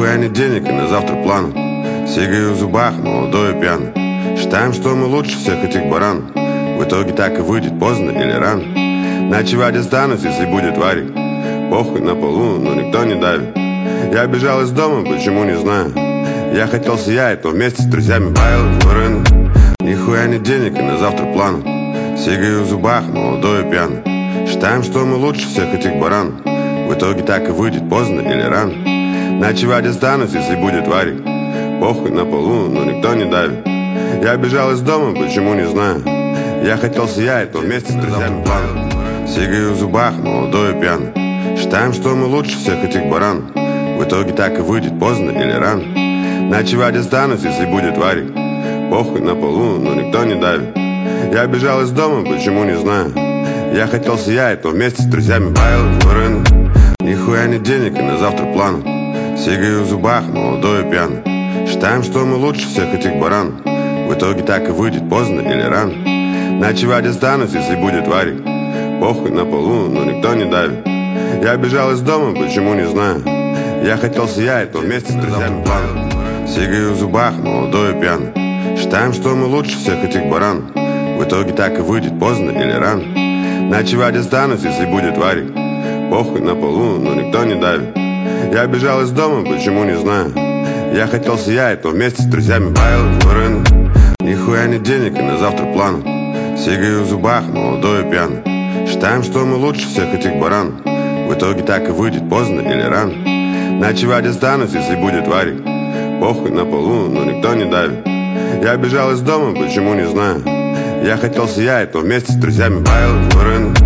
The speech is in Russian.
Нихуя не денег и на завтра план. Сигарет в зубах, молодой и пьян. Считаем, что мы лучше всех этих баран. В итоге так и выйдет, поздно или рано. Ночевать останусь, если будет варик. Похуй на полу, но никто не давит. Я бежал из дома, почему не знаю. Я хотел сиять, но вместе с друзьями бавил в рынок. Нихуя не денег и на завтра план. Сигарет в зубах, молодой и пьян. Считаем, что мы лучше всех этих баран. В итоге так и выйдет, поздно или рано. Ночевать останусь, если будет варик. Похуй на полу, но никто не давит. Я бежал из дома, почему не знаю. Я хотел сиять, но вместе с друзьями план. Сигарет в зубах, молодой и пьян. Считаем, что мы лучше всех этих баран. В итоге так и выйдет, поздно или рано. Ночевать останусь, если будет варик. Похуй на полу, но никто не давит. Я бежал из дома, почему не знаю. Я хотел сиять, но вместе с друзьями бавил в рынок. Нихуя не денег и на завтра план. Сигарет в зубах, молодой и пьян. Считаем, что мы лучше всех этих баран. В итоге так и выйдет, поздно или рано. Ночевать останусь, если будет варик. Похуй на полу, но никто не давит. Я бежал из дома, почему не знаю. Я хотел сиять, но вместе с друзьями план. Сигарет в зубах, молодой и пьян. Считаем, что мы лучше всех этих баран. В итоге так и выйдет, поздно или рано. Ночевать останусь, если будет варик. Похуй на полу, но никто не давит. Я бежал из дома, почему не знаю. Я хотел сиять, но вместе с друзьями бавил в рынок. Нихуя не денег и на завтра план. Сигарет в зубах, молодой и пьян. Считаем, что мы лучше всех этих баран. В итоге так и выйдет, поздно или рано. Ночевать останусь, если будет варик. Похуй на полу, но никто не давит. Я бежал из дома, почему не знаю. Я хотел сиять, но вместе с друзьями бавил в рынок.